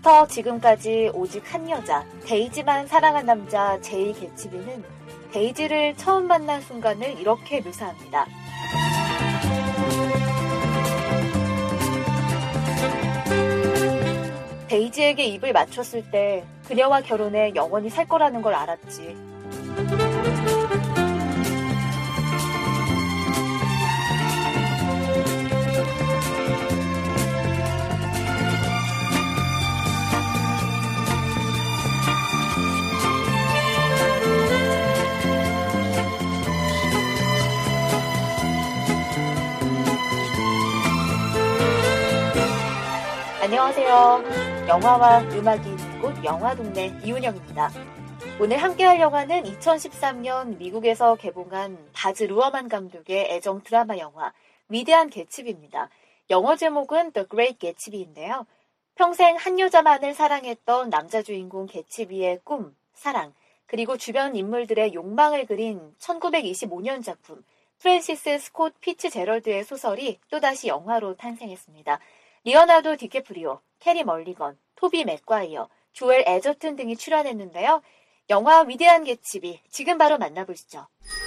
처음부터 지금까지 오직 한 여자, 데이지만 사랑한 남자 제이 개츠비는 데이지를 처음 만난 순간을 이렇게 묘사합니다. 데이지에게 입을 맞췄을 때 그녀와 결혼해 영원히 살 거라는 걸 알았지. 안녕하세요. 영화와 음악이 있는 곳 영화동네 이훈영입니다. 오늘 함께할 영화는 2013년 미국에서 개봉한 바즈 루어만 감독의 애정 드라마 영화 위대한 개츠비입니다. 영어 제목은 The Great Gatsby인데요. 평생 한 여자만을 사랑했던 남자 주인공 개츠비의 꿈, 사랑, 그리고 주변 인물들의 욕망을 그린 1925년 작품 프랜시스 스콧 피츠제럴드의 소설이 또다시 영화로 탄생했습니다. 리오나르도 디캐프리오, 캐리 멀리건, 토비 맥과이어, 조엘 에저튼 등이 출연했는데요. 영화 위대한 개츠비, 지금 바로 만나보시죠.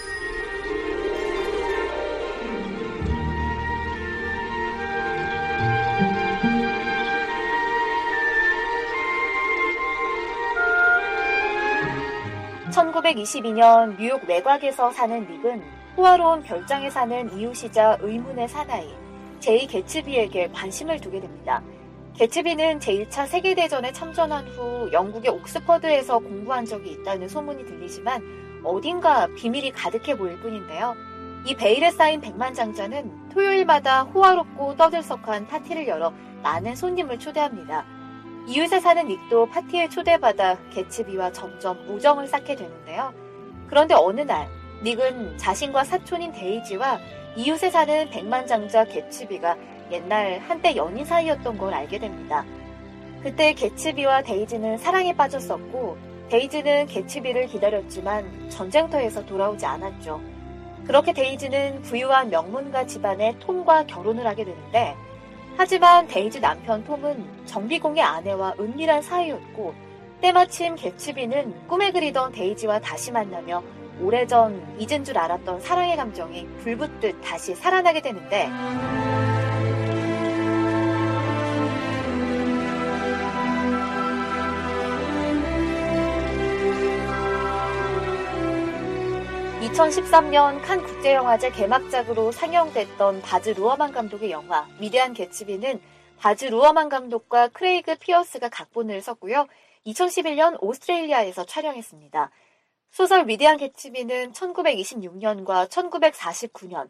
(1922년) 뉴욕 외곽에서 사는 닉은 호화로운 별장에 사는 이웃이자 의문의 사나이 제이 개츠비에게 관심을 두게 됩니다. 개츠비는 제1차 세계대전에 참전한 후 영국의 옥스퍼드에서 공부한 적이 있다는 소문이 들리지만 어딘가 비밀이 가득해 보일 뿐인데요. 이 베일에 쌓인 백만장자는 토요일마다 호화롭고 떠들썩한 파티를 열어 많은 손님을 초대합니다. 이웃에 사는 닉도 파티에 초대받아 개츠비와 점점 우정을 쌓게 되는데요. 그런데 어느 날 닉은 자신과 사촌인 데이지와 이웃에 사는 백만장자 개츠비가 옛날 한때 연인 사이였던 걸 알게 됩니다. 그때 개츠비와 데이지는 사랑에 빠졌었고 데이지는 개츠비를 기다렸지만 전쟁터에서 돌아오지 않았죠. 그렇게 데이지는 부유한 명문가 집안의 톰과 결혼을 하게 되는데 하지만 데이지 남편 톰은 정비공의 아내와 은밀한 사이였고 때마침 개츠비는 꿈에 그리던 데이지와 다시 만나며 오래전 잊은 줄 알았던 사랑의 감정이 불붙듯 다시 살아나게 되는데 (2013년) 칸 국제영화제 개막작으로 상영됐던 바즈 루어만 감독의 영화 위대한 개츠비는 바즈 루어만 감독과 크레이그 피어스가 각본을 썼고요. 2011년 오스트레일리아에서 촬영했습니다. 소설 위대한 개츠비는 1926년과 1949년,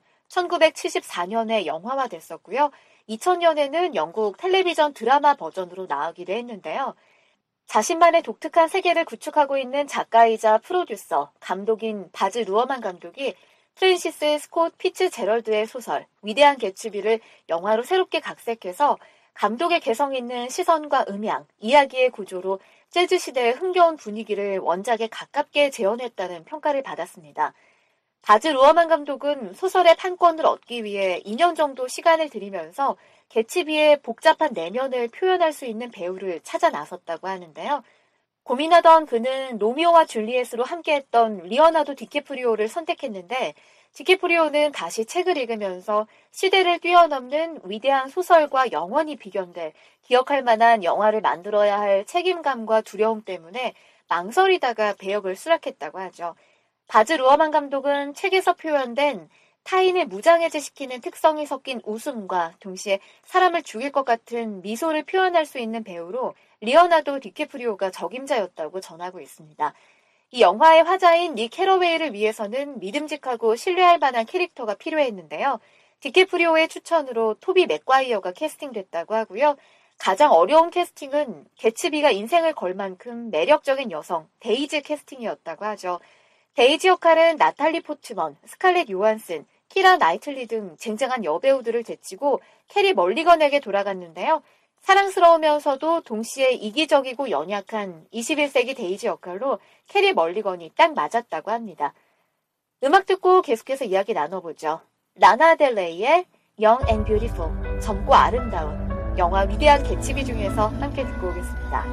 1974년에 영화화됐었고요. 2000년에는 영국 텔레비전 드라마 버전으로 나오기도 했는데요. 자신만의 독특한 세계를 구축하고 있는 작가이자 프로듀서, 감독인 바즈 루어만 감독이 프랜시스 스콧 피츠제럴드의 소설 위대한 개츠비를 영화로 새롭게 각색해서 감독의 개성 있는 시선과 음향, 이야기의 구조로 재즈 시대의 흥겨운 분위기를 원작에 가깝게 재현했다는 평가를 받았습니다. 바즈 루어만 감독은 소설의 판권을 얻기 위해 2년 정도 시간을 들이면서 개츠비의 복잡한 내면을 표현할 수 있는 배우를 찾아 나섰다고 하는데요. 고민하던 그는 로미오와 줄리엣으로 함께했던 리오나르도 디캐프리오를 선택했는데 디캐프리오는 다시 책을 읽으면서 시대를 뛰어넘는 위대한 소설과 영원히 비견될 기억할 만한 영화를 만들어야 할 책임감과 두려움 때문에 망설이다가 배역을 수락했다고 하죠. 바즈 루어만 감독은 책에서 표현된 타인을 무장해제시키는 특성이 섞인 웃음과 동시에 사람을 죽일 것 같은 미소를 표현할 수 있는 배우로 리오나르도 디캐프리오가 적임자였다고 전하고 있습니다. 이 영화의 화자인 닉 캐러웨이를 위해서는 믿음직하고 신뢰할 만한 캐릭터가 필요했는데요. 디캐프리오의 추천으로 토비 맥과이어가 캐스팅됐다고 하고요. 가장 어려운 캐스팅은 개츠비가 인생을 걸 만큼 매력적인 여성 데이지 캐스팅이었다고 하죠. 데이지 역할은 나탈리 포트먼, 스칼렛 요한슨, 키라 나이틀리 등 쟁쟁한 여배우들을 제치고 캐리 멀리건에게 돌아갔는데요. 사랑스러우면서도 동시에 이기적이고 연약한 21세기 데이지 역할로 캐리 멀리건이 딱 맞았다고 합니다. 음악 듣고 계속해서 이야기 나눠보죠. 라나 델레이의 Young and Beautiful, 젊고 아름다운. 영화 위대한 개츠비 중에서 함께 듣고 오겠습니다.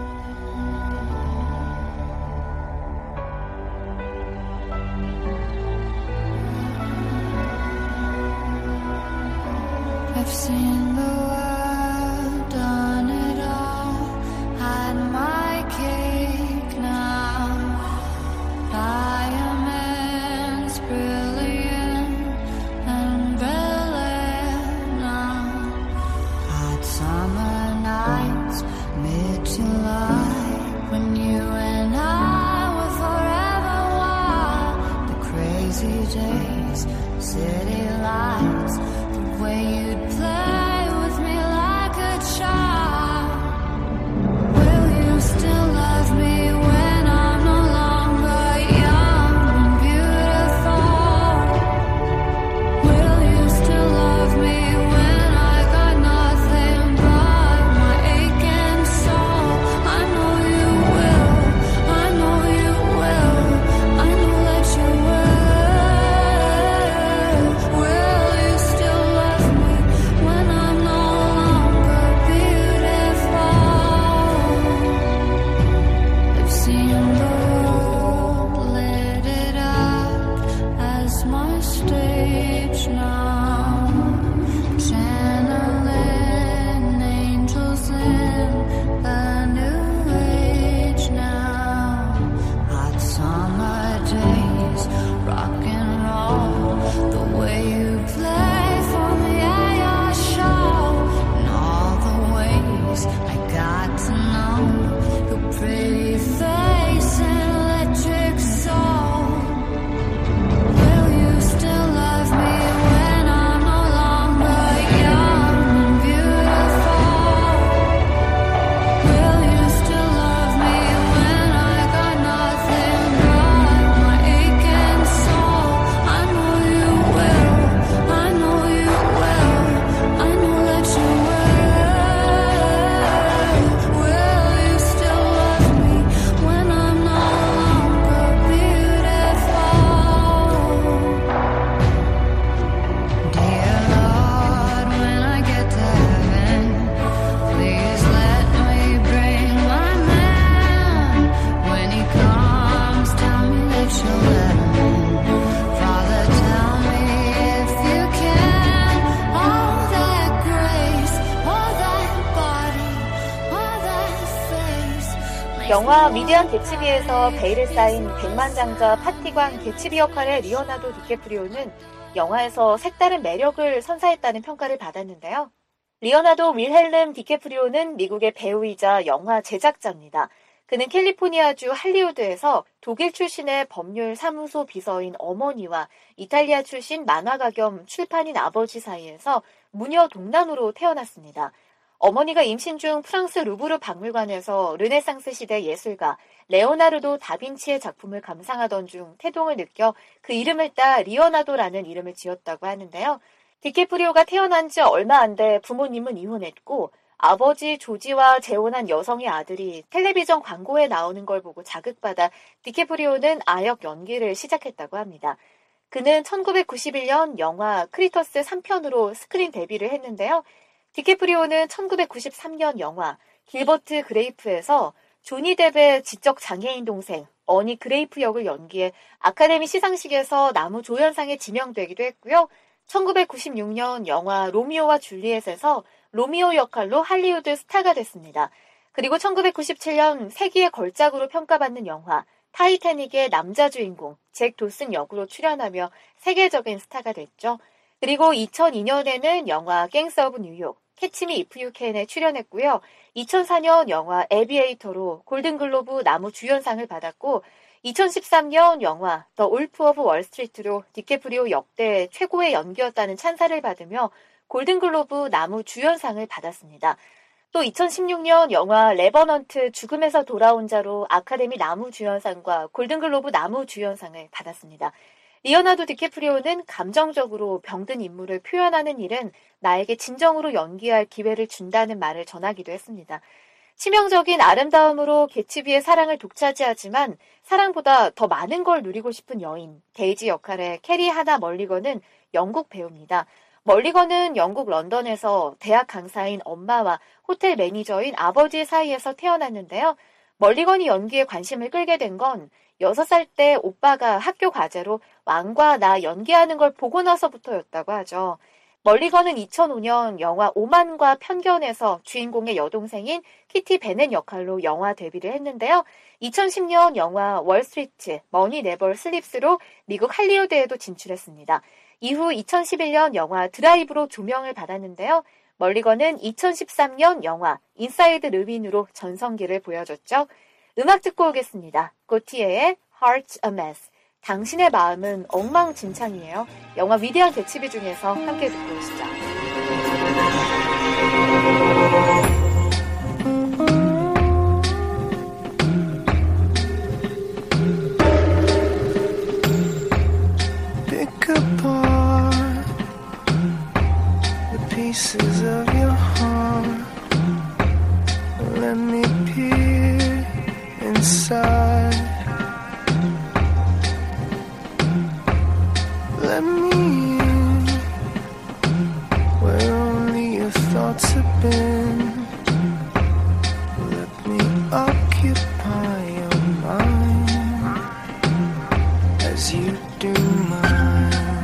I've seen the world, done it all, had my cake now. Diamonds brilliant and brilliant now. Hot summer nights, mid-July, when you and I were forever wild. The crazy days, city lights, the way you'd play with me like a child. Will you still love me when I'm no longer young and beautiful? Will you still love me when I got nothing but my aching soul? I know you will, I know you will, I know that you will. Will you still love me when I'm no longer beautiful? I've seen the world, lit it up as my stage now. Channeling angels in the new age now. Hot summer days, rock and roll, the way you play for me at your show, and all the ways I got to know your pretty face and electric soul. Will you still love me when I'm no longer young and beautiful? Will you still love me when I got nothing but my aching soul? I know you will, I know you will, I know that you will. Will you still love me when I'm no longer beautiful? Dear Lord, when I get to heaven, please let me bring my man. When he comes, tell me that you'll let him in. Father, tell me if you can. All that grace, all that body, all that face. 영화 위대한 개츠비에서 베일에 쌓인 백만장자 파티광 개츠비 역할의 리오나르도 디캐프리오는 영화에서 색다른 매력을 선사했다는 평가를 받았는데요. 리오나르도 윌헬름 디캐프리오는 미국의 배우이자 영화 제작자입니다. 그는 캘리포니아주 할리우드에서 독일 출신의 법률 사무소 비서인 어머니와 이탈리아 출신 만화가 겸 출판인 아버지 사이에서 무녀 동란으로 태어났습니다. 어머니가 임신 중 프랑스 루브르 박물관에서 르네상스 시대 예술가 레오나르도 다빈치의 작품을 감상하던 중 태동을 느껴 그 이름을 따 리오나르도라는 이름을 지었다고 하는데요. 디캐프리오가 태어난 지 얼마 안 돼 부모님은 이혼했고 아버지 조지와 재혼한 여성의 아들이 텔레비전 광고에 나오는 걸 보고 자극받아 디캐프리오는 아역 연기를 시작했다고 합니다. 그는 1991년 영화 크리터스 3편으로 스크린 데뷔를 했는데요. 디캐프리오는 1993년 영화 길버트 그레이프에서 조니 뎁의 지적 장애인 동생 어니 그레이프 역을 연기해 아카데미 시상식에서 나무조연상에 지명되기도 했고요. 1996년 영화 로미오와 줄리엣에서 로미오 역할로 할리우드 스타가 됐습니다. 그리고 1997년 세기의 걸작으로 평가받는 영화 타이타닉의 남자 주인공 잭 도슨 역으로 출연하며 세계적인 스타가 됐죠. 그리고 2002년에는 영화 갱스 오브 뉴욕, 캐치 미 이프 유 캔에 출연했고요. 2004년 영화 에비에이터로 골든글로브 나무 주연상을 받았고 2013년 영화 더 울프 오브 월스트리트로 디캐프리오 역대 최고의 연기였다는 찬사를 받으며 골든글로브 나무 주연상을 받았습니다. 또 2016년 영화 레버넌트 죽음에서 돌아온 자로 아카데미 나무 주연상과 골든글로브 나무 주연상을 받았습니다. 리오나르도 디캐프리오는 감정적으로 병든 인물을 표현하는 일은 나에게 진정으로 연기할 기회를 준다는 말을 전하기도 했습니다. 치명적인 아름다움으로 개츠비의 사랑을 독차지하지만 사랑보다 더 많은 걸 누리고 싶은 여인 데이지 역할의 캐리 하나 멀리건은 영국 배우입니다. 멀리건은 영국 런던에서 대학 강사인 엄마와 호텔 매니저인 아버지 사이에서 태어났는데요. 멀리건이 연기에 관심을 끌게 된 건 6살 때 오빠가 학교 과제로 왕과 나 연기하는 걸 보고 나서부터였다고 하죠. 멀리건은 2005년 영화 오만과 편견에서 주인공의 여동생인 키티 베넷 역할로 영화 데뷔를 했는데요. 2010년 영화 월스트리트, 머니 네버 슬립스로 미국 할리우드에도 진출했습니다. 이후 2011년 영화 드라이브로 조명을 받았는데요. 멀리건은 2013년 영화 인사이드 르윈으로 전성기를 보여줬죠. 음악 듣고 오겠습니다. 고티에의 Heart's a Mess. 당신의 마음은 엉망진창이에요. 영화 위대한 개츠비 중에서 함께 듣고 오시죠. Pick apart the pieces of your heart. Let me peer inside. Let me in where only your thoughts have been. Let me occupy your mind as you do mine.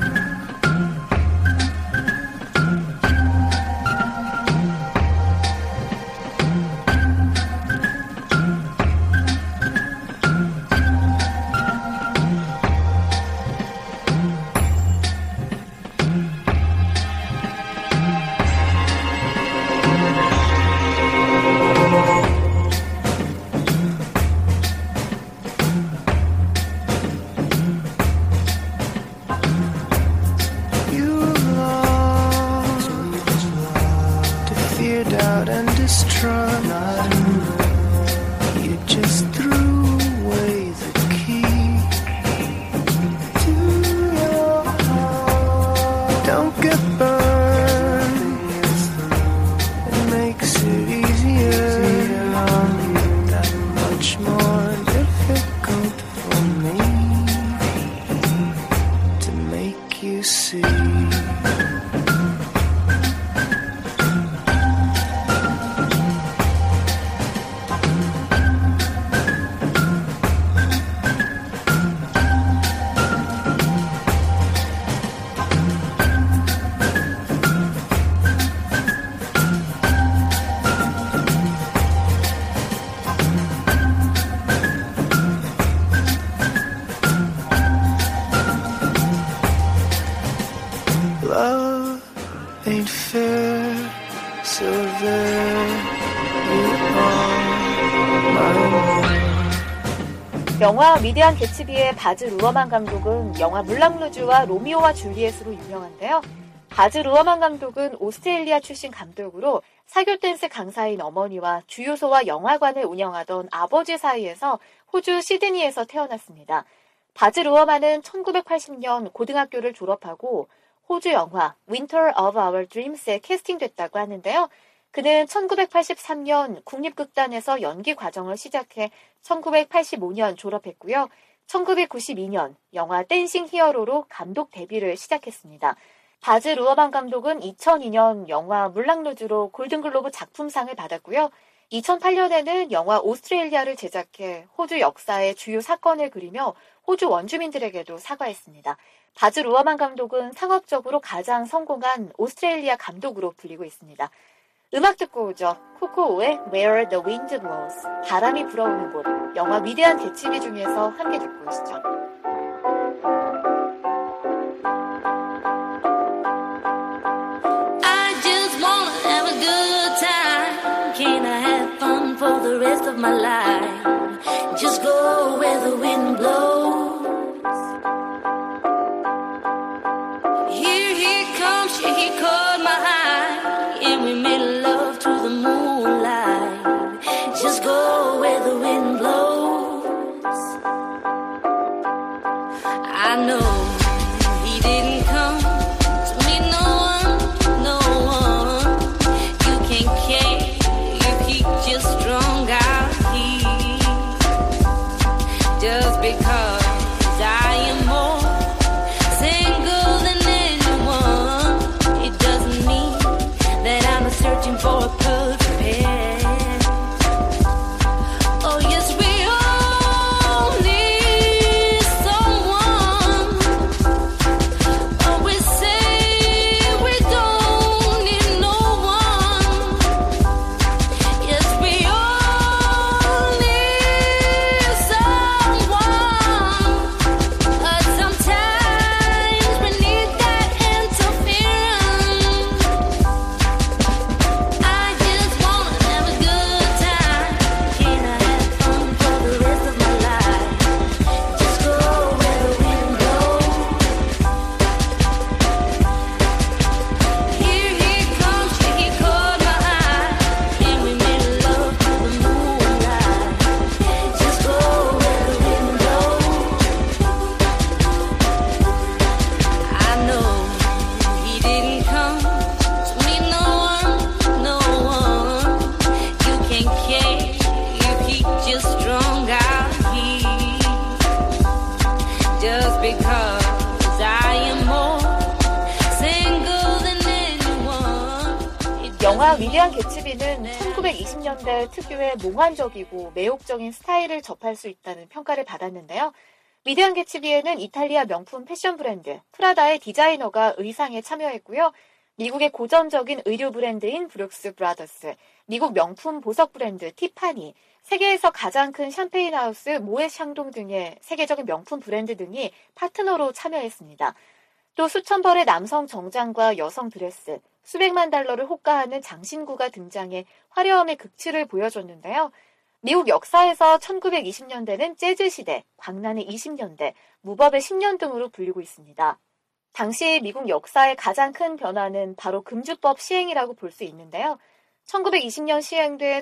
영화 위대한 개츠비의 바즈 루어만 감독은 영화 물랑루즈와 로미오와 줄리엣으로 유명한데요. 바즈 루어만 감독은 오스트레일리아 출신 감독으로 사교 댄스 강사인 어머니와 주유소와 영화관을 운영하던 아버지 사이에서 호주 시드니에서 태어났습니다. 바즈 루어만은 1980년 고등학교를 졸업하고 호주 영화 Winter of Our Dreams에 캐스팅됐다고 하는데요. 그는 1983년 국립극단에서 연기 과정을 시작해 1985년 졸업했고요. 1992년 영화 댄싱 히어로로 감독 데뷔를 시작했습니다. 바즈 루어만 감독은 2002년 영화 물랑루즈로 골든글로브 작품상을 받았고요. 2008년에는 영화 오스트레일리아를 제작해 호주 역사의 주요 사건을 그리며 호주 원주민들에게도 사과했습니다. 바즈 루어만 감독은 상업적으로 가장 성공한 오스트레일리아 감독으로 불리고 있습니다. 음악 듣고 오죠. 코코오의 Where the Wind Blows, 바람이 불어오는 곳, 영화 위대한 개츠비 중에서 함께 듣고 오시죠. I just wanna have a good time. Can I have fun for the rest of my life? Just go where the wind blows. Here comes she, he caught my eye, and we made love to the moonlight. Just go where the wind blows. I know he didn't come to meet no one. You can't care if he just strung out here. 영화 위대한 개츠비는 1920년대 특유의 몽환적이고 매혹적인 스타일을 접할 수 있다는 평가를 받았는데요. 위대한 개츠비에는 이탈리아 명품 패션 브랜드 프라다의 디자이너가 의상에 참여했고요. 미국의 고전적인 의류 브랜드인 브룩스 브라더스, 미국 명품 보석 브랜드 티파니, 세계에서 가장 큰 샴페인 하우스 모에 샹동 등의 세계적인 명품 브랜드 등이 파트너로 참여했습니다. 또 수천 벌의 남성 정장과 여성 드레스, 수백만 달러를 호가하는 장신구가 등장해 화려함의 극치를 보여줬는데요. 미국 역사에서 1920년대는 재즈 시대, 광란의 20년대, 무법의 10년 등으로 불리고 있습니다. 당시 미국 역사의 가장 큰 변화는 바로 금주법 시행이라고 볼 수 있는데요. 1920년 시행돼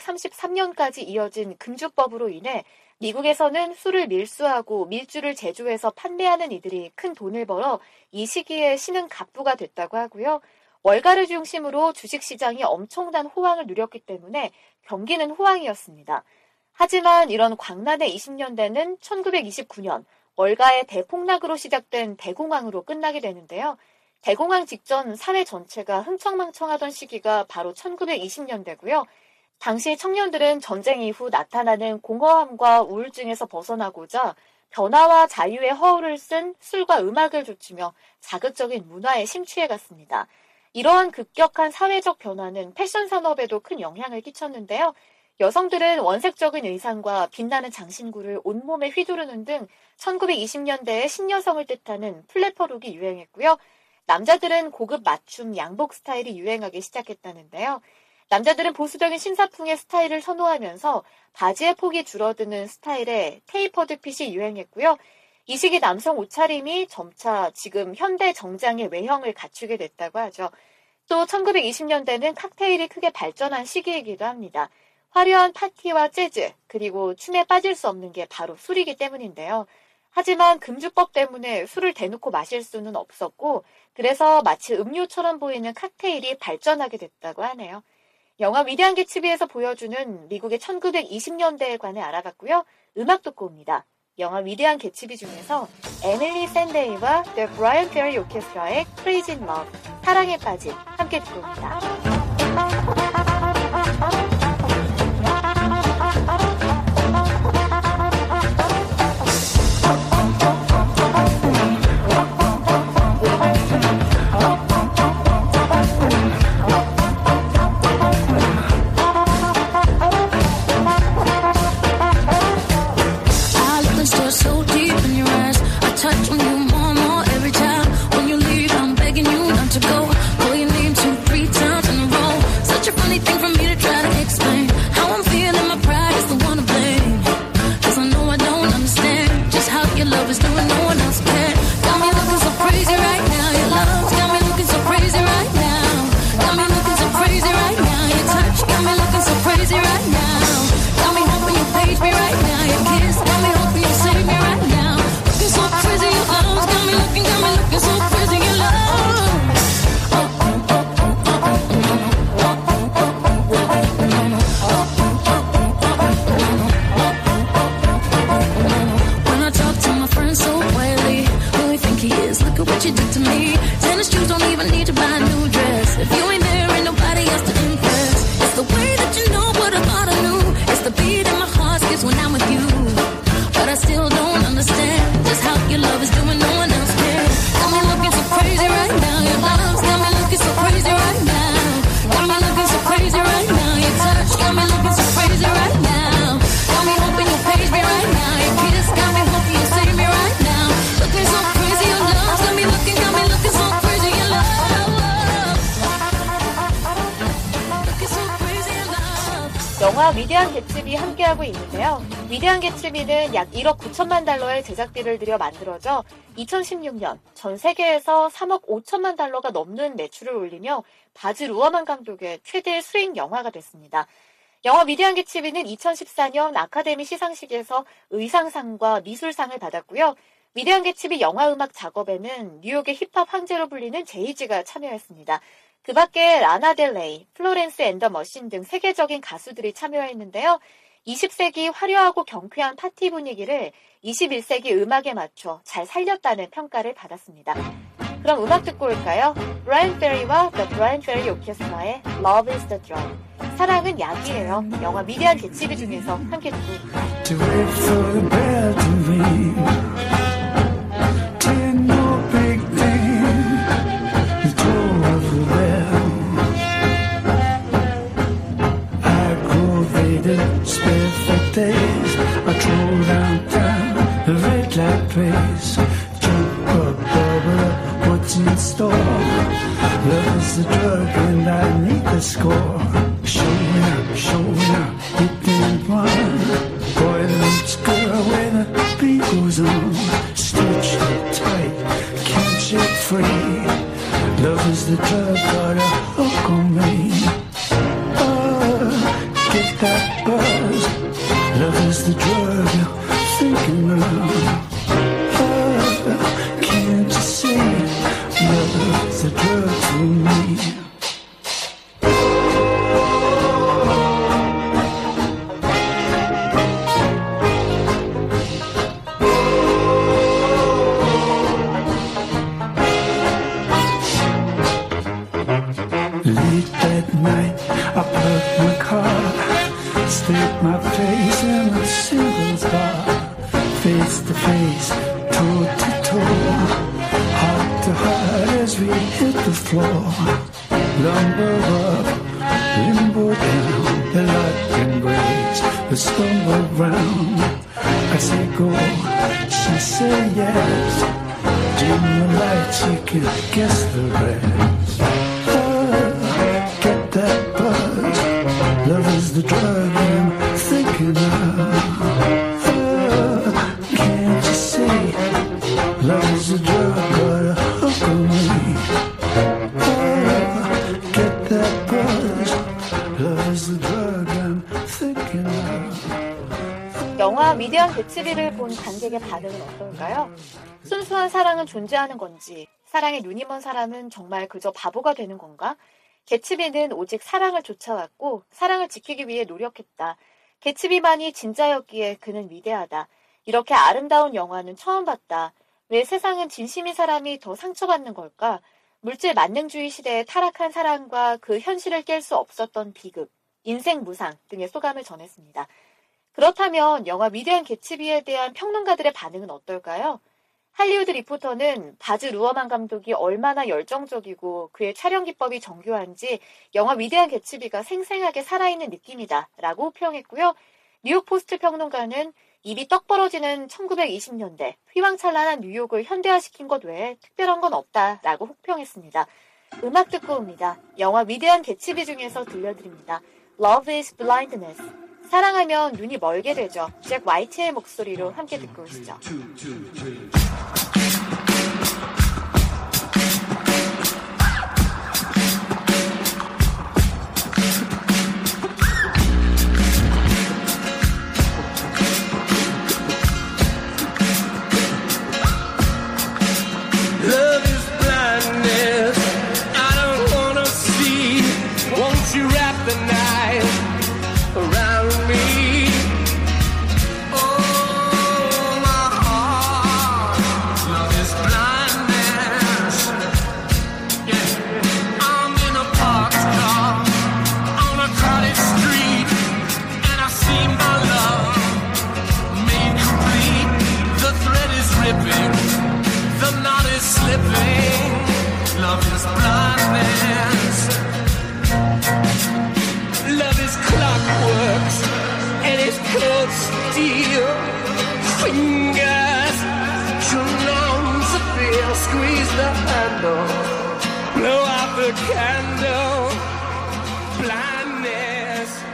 1933년까지 이어진 금주법으로 인해 미국에서는 술을 밀수하고 밀주를 제조해서 판매하는 이들이 큰 돈을 벌어 이 시기에 신흥 갑부가 됐다고 하고요. 월가를 중심으로 주식시장이 엄청난 호황을 누렸기 때문에 경기는 호황이었습니다. 하지만 이런 광란의 20년대는 1929년 월가의 대폭락으로 시작된 대공황으로 끝나게 되는데요. 대공황 직전 사회 전체가 흥청망청하던 시기가 바로 1920년대고요. 당시 청년들은 전쟁 이후 나타나는 공허함과 우울증에서 벗어나고자 변화와 자유의 허울을 쓴 술과 음악을 좇으며 자극적인 문화에 심취해갔습니다. 이러한 급격한 사회적 변화는 패션 산업에도 큰 영향을 끼쳤는데요. 여성들은 원색적인 의상과 빛나는 장신구를 온몸에 휘두르는 등 1920년대에 신여성을 뜻하는 플래퍼룩이 유행했고요. 남자들은 고급 맞춤 양복 스타일이 유행하기 시작했다는데요. 남자들은 보수적인 신사풍의 스타일을 선호하면서 바지의 폭이 줄어드는 스타일의 테이퍼드 핏이 유행했고요. 이 시기 남성 옷차림이 점차 지금 현대 정장의 외형을 갖추게 됐다고 하죠. 또 1920년대는 칵테일이 크게 발전한 시기이기도 합니다. 화려한 파티와 재즈, 그리고 춤에 빠질 수 없는 게 바로 술이기 때문인데요. 하지만 금주법 때문에 술을 대놓고 마실 수는 없었고, 그래서 마치 음료처럼 보이는 칵테일이 발전하게 됐다고 하네요. 영화 위대한 개츠비에서 보여주는 미국의 1920년대에 관해 알아봤고요. 음악 듣고 옵니다. 영화 위대한 개츠비 중에서 에밀리 샌데이와 The Brian Ferry Orchestra의 Crazy in Love, 사랑에 빠진, 함께 듣고 옵니다. 영화 위대한 개츠비 함께하고 있는데요. 위대한 개츠비는 약 1억 9천만 달러의 제작비를 들여 만들어져 2016년 전 세계에서 3억 5천만 달러가 넘는 매출을 올리며 바즈 루어만 감독의 최대 수익 영화가 됐습니다. 영화 위대한 개츠비는 2014년 아카데미 시상식에서 의상상과 미술상을 받았고요. 위대한 개츠비 영화 음악 작업에는 뉴욕의 힙합 황제로 불리는 제이지가 참여했습니다. 그 밖에 라나델레이, 플로렌스 앤 더 머신 등 세계적인 가수들이 참여했는데요. 20세기 화려하고 경쾌한 파티 분위기를 21세기 음악에 맞춰 잘 살렸다는 평가를 받았습니다. 그럼 음악 듣고 올까요? 브라이언 페리와 The Brian Ferry Orchestra의 Love is the Drug. 사랑은 약이에요. 영화 미대한 개츠비 중에서 함께 듣고 올까요? To wait for the bell to ring. Ten more big thing. The toll of the bell. Aggravated, spent for days. I drove downtown, the red light place. Jump up, bubble up, what's in store? Love is the drug and I need the score. Showing up, it didn't run. Boy meets girl when the beat goes on. Stitched it tight, can't shake free. Love is the drug, got a hook on me. Get that buzz. Love is the drug you're thinking of. Can't you see? Love is the drug for me. Late that night, I parked my car, staked my face in a singles bar, face to face, toe to toe, heart to heart as we hit the floor. Lumber up, limbo down, the lock embrace, the stumble round. I say go, she say yes. Dim the lights, you can guess the rest. Get that buzz. Love is the drug I'm thinking of. Can't you see? Love is the drug, got a hook on me. Get that buzz. Love is the drug I'm thinking of. 영화 미대한 개츠비를 본 관객의 반응은 어떨까요? 순수한 사랑은 존재하는 건지, 사랑에 눈이 먼 사람은 정말 그저 바보가 되는 건가? 개츠비는 오직 사랑을 쫓아왔고 사랑을 지키기 위해 노력했다. 개츠비만이 진짜였기에 그는 위대하다. 이렇게 아름다운 영화는 처음 봤다. 왜 세상은 진심인 사람이 더 상처받는 걸까? 물질 만능주의 시대에 타락한 사랑과 그 현실을 깰 수 없었던 비극, 인생 무상 등의 소감을 전했습니다. 그렇다면 영화 위대한 개츠비에 대한 평론가들의 반응은 어떨까요? 할리우드 리포터는 바즈 루어만 감독이 얼마나 열정적이고 그의 촬영 기법이 정교한지 영화 위대한 개츠비가 생생하게 살아있는 느낌이다 라고 평했고요. 뉴욕 포스트 평론가는 입이 떡 벌어지는 1920년대 휘황찬란한 뉴욕을 현대화시킨 것 외에 특별한 건 없다 라고 혹평했습니다. 음악 듣고 옵니다. 영화 위대한 개츠비 중에서 들려드립니다. Love is Blindness. 사랑하면 눈이 멀게 되죠. 잭 화이트의 목소리로 함께 듣고 오시죠. Love is blindness. I don't wanna see. Won't you wrap the night around me? Oh, my heart. Love is blindness. Yeah. I'm in a parked car on a crowded street, and I see my love made complete. The thread is ripping, the knot is slipping. Love is blindness. Love is clockwork, and it's cold steel. Fingers too long to feel. Squeeze the handle, blow out the candle. Blindness.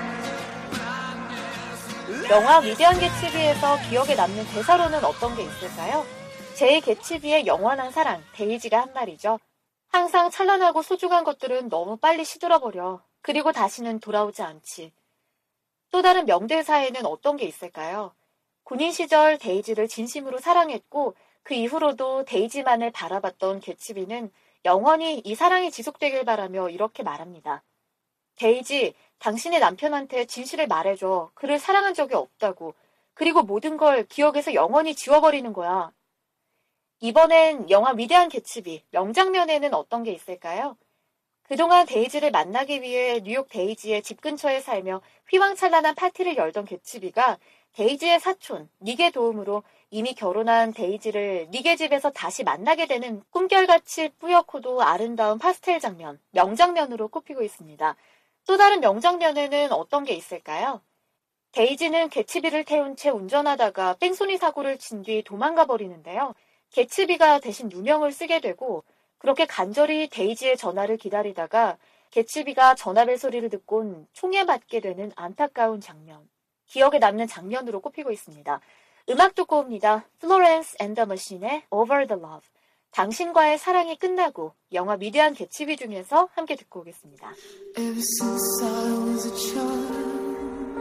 영화 위대한 개츠비에서 기억에 남는 대사로는 어떤 게 있을까요? 제 개츠비의 영원한 사랑, 데이지가 한 말이죠. 항상 찬란하고 소중한 것들은 너무 빨리 시들어버려. 그리고 다시는 돌아오지 않지. 또 다른 명대사에는 어떤 게 있을까요? 군인 시절 데이지를 진심으로 사랑했고 그 이후로도 데이지만을 바라봤던 개츠비는 영원히 이 사랑이 지속되길 바라며 이렇게 말합니다. 데이지, 당신의 남편한테 진실을 말해줘. 그를 사랑한 적이 없다고. 그리고 모든 걸 기억에서 영원히 지워버리는 거야. 이번엔 영화 위대한 개츠비, 명장면에는 어떤 게 있을까요? 그동안 데이지를 만나기 위해 뉴욕 데이지의 집 근처에 살며 휘황찬란한 파티를 열던 개츠비가 데이지의 사촌, 닉의 도움으로 이미 결혼한 데이지를 닉의 집에서 다시 만나게 되는 꿈결같이 뿌옇고도 아름다운 파스텔 장면, 명장면으로 꼽히고 있습니다. 또 다른 명장면에는 어떤 게 있을까요? 데이지는 개츠비를 태운 채 운전하다가 뺑소니 사고를 친 뒤 도망가 버리는데요. 개츠비가 대신 누명을 쓰게 되고 그렇게 간절히 데이지의 전화를 기다리다가 개츠비가 전화벨 소리를 듣곤 총에 맞게 되는 안타까운 장면. 기억에 남는 장면으로 꼽히고 있습니다. 음악 듣고 옵니다. Florence and the Machine의 Over the Love. 당신과의 사랑이 끝나고 영화 위대한 개츠비 중에서 함께 듣고 오겠습니다. Ever since I was a child,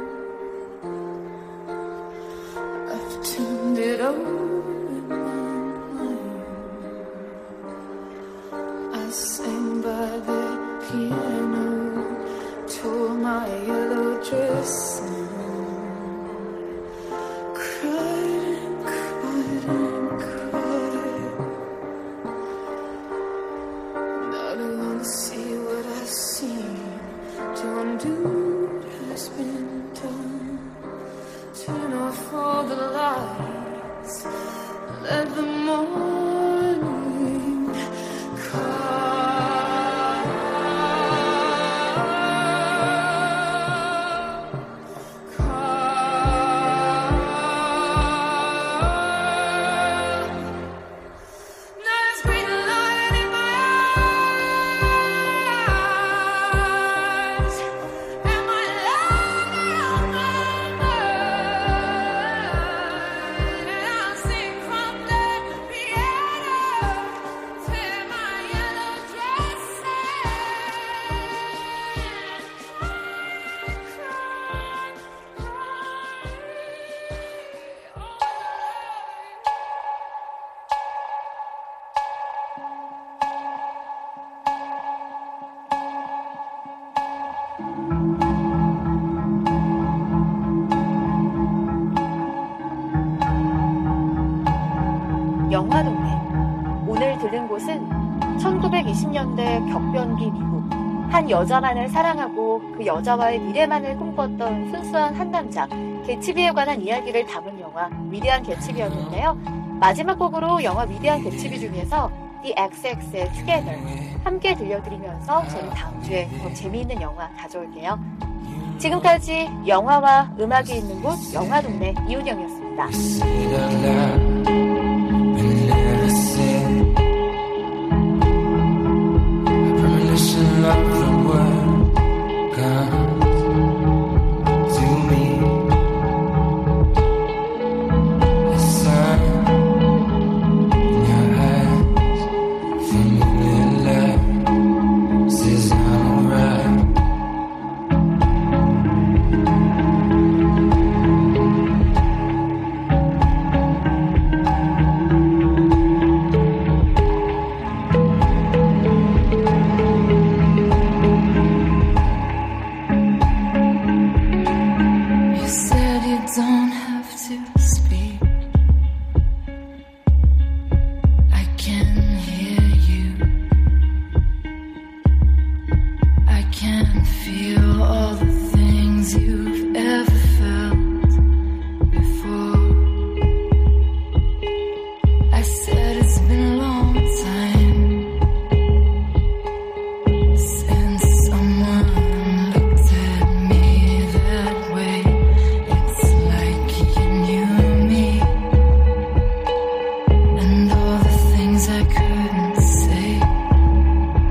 I've tuned it over in my mind. I sang by the piano, tore my yellow dress on, cried and cried and cried. Now they wanna see what I've seen, to undo what has been done. Turn off all the lights, let the morning come. 영화동네. 오늘 들른 곳은 1920년대 격변기 미국. 한 여자만을 사랑하고 그 여자와의 미래만을 꿈꿨던 순수한 한 남자 개츠비에 관한 이야기를 담은 영화 위대한 개츠비였는데요. 마지막 곡으로 영화 위대한 개츠비 중에서 The XX의 Together 함께 들려드리면서 저는 다음 주에 더 재미있는 영화 가져올게요. 지금까지 영화와 음악이 있는 곳 영화동네 이은영이었습니다.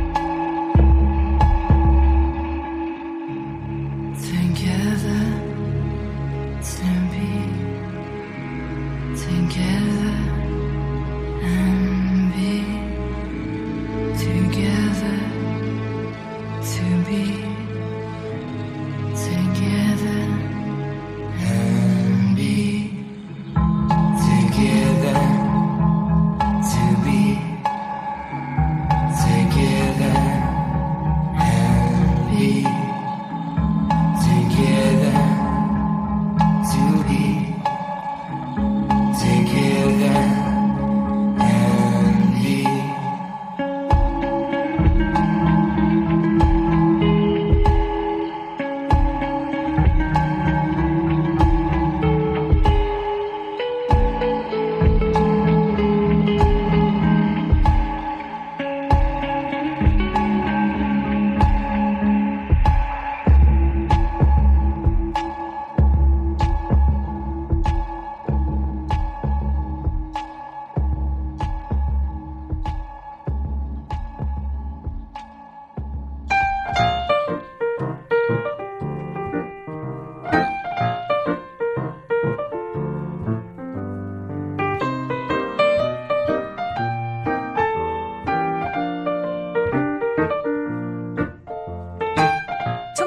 Together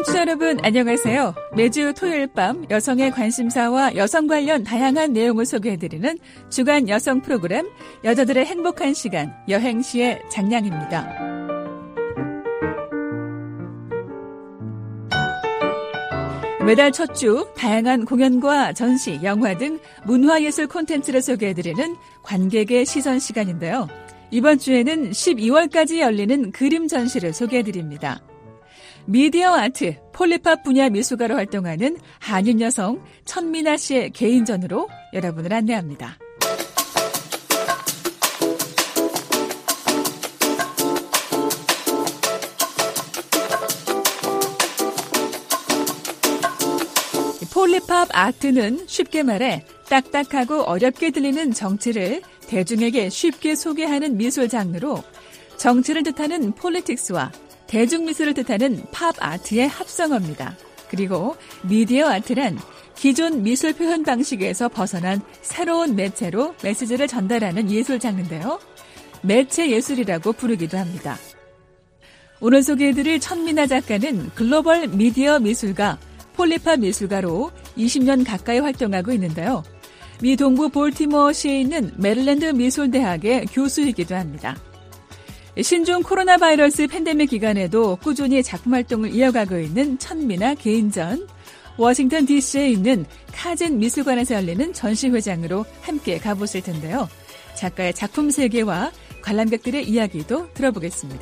청취자 여러분 안녕하세요. 매주 토요일 밤 여성의 관심사와 여성 관련 다양한 내용을 소개해드리는 주간 여성 프로그램 여자들의 행복한 시간 여행시의 장량입니다. 매달 첫 주 다양한 공연과 전시, 영화 등 문화예술 콘텐츠를 소개해드리는 관객의 시선 시간인데요. 이번 주에는 12월까지 열리는 그림 전시를 소개해드립니다. 미디어 아트, 폴리팝 분야 미술가로 활동하는 한인 여성 천미나 씨의 개인전으로 여러분을 안내합니다. 폴리팝 아트는 쉽게 말해 딱딱하고 어렵게 들리는 정치를 대중에게 쉽게 소개하는 미술 장르로 정치를 뜻하는 폴리틱스와 대중미술을 뜻하는 팝 아트의 합성어입니다. 그리고 미디어 아트란 기존 미술 표현 방식에서 벗어난 새로운 매체로 메시지를 전달하는 예술 장르인데요. 매체 예술이라고 부르기도 합니다. 오늘 소개해드릴 천미나 작가는 글로벌 미디어 미술가, 폴리팝 미술가로 20년 가까이 활동하고 있는데요. 미 동부 볼티모어시에 있는 메릴랜드 미술대학의 교수이기도 합니다. 신종 코로나 바이러스 팬데믹 기간에도 꾸준히 작품 활동을 이어가고 있는 천미나 개인전, 워싱턴 DC에 있는 카젠 미술관에서 열리는 전시회장으로 함께 가보실 텐데요. 작가의 작품 세계와 관람객들의 이야기도 들어보겠습니다.